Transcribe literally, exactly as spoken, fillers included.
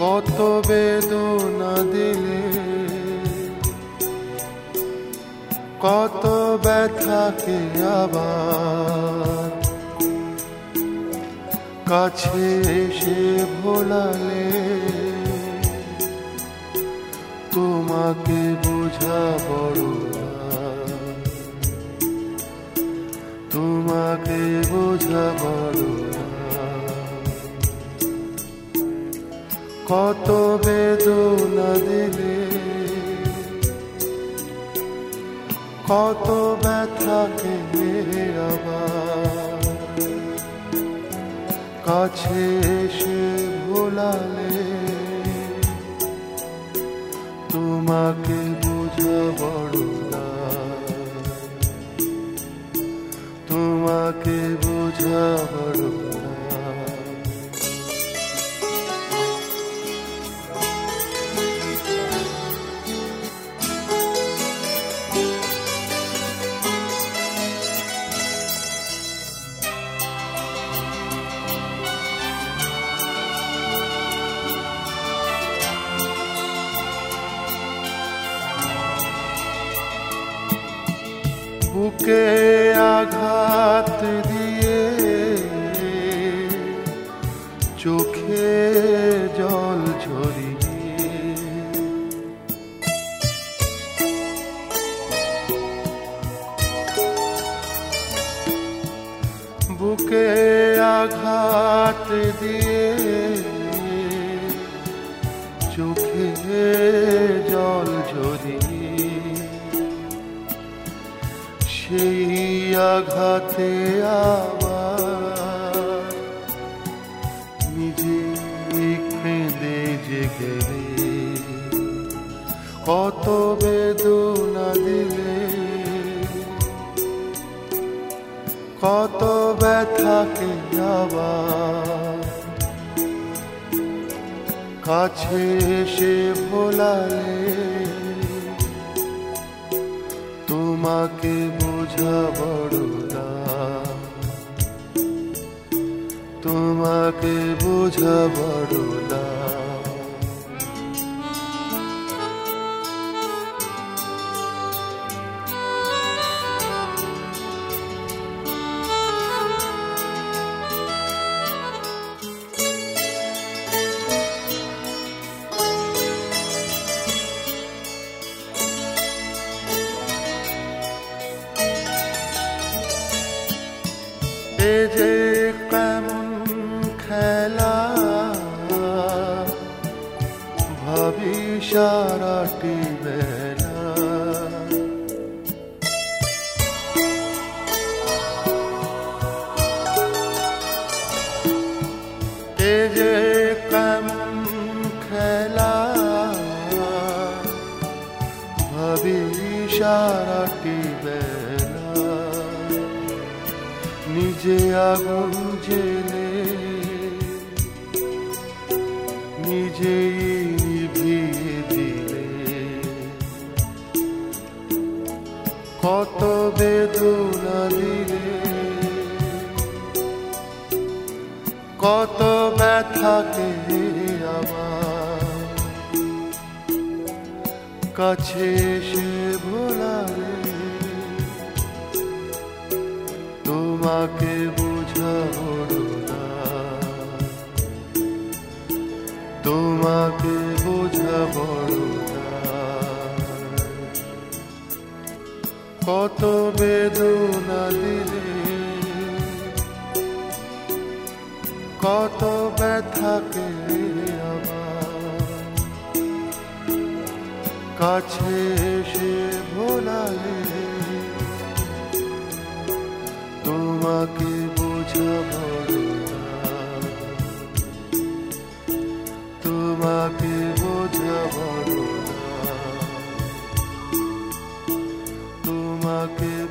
কত বেদনা দিলে, কত ব্যথাকে আবার কাছে এসে ভোলালে। তোমাকে বোঝা বড়, তোমাকে বোঝা বড়। কত বেদনা দিলে, কত ব্যথাকে আবার কাছে এসে ভোলালে। তোমাকে বোঝা বড়, তোমাকে বোঝা বড়। বুকে আঘাত দিয়ে চোখে জল ঝরিয়ে, বুকে আঘাত দিয়ে চোখে জল ঝরিয়ে, সেই আঘাতে আবার নিজে কেঁদে জেগে। কত বেদনা দিলে, কত ব্যথাকে আবার কাছে এসে ভোলালে। তোমাকে বোঝা বড়, তোমাকে বোঝা বড়। এ যে কেমন খেলা, ভাবি সারাটি বেলা। এ যে কেমন খেলা, ভাবি সারাটি বেলা। নিজে আগুন জেলে নিজেই নিভিয়ে দিলে। কত বেদনা দিলে, কত ব্যথাকে আবার কাছে এসে ভোলালে। তোমাকে বোঝা বড়, তোমাকে বোঝা বড়। কত বেদনা দিলে, কত ব্যথাকে আবার কাছে এসে ভোলালে। তোমাকে বোঝা বড়, তোমাকে বোঝা বড়, তোমাকে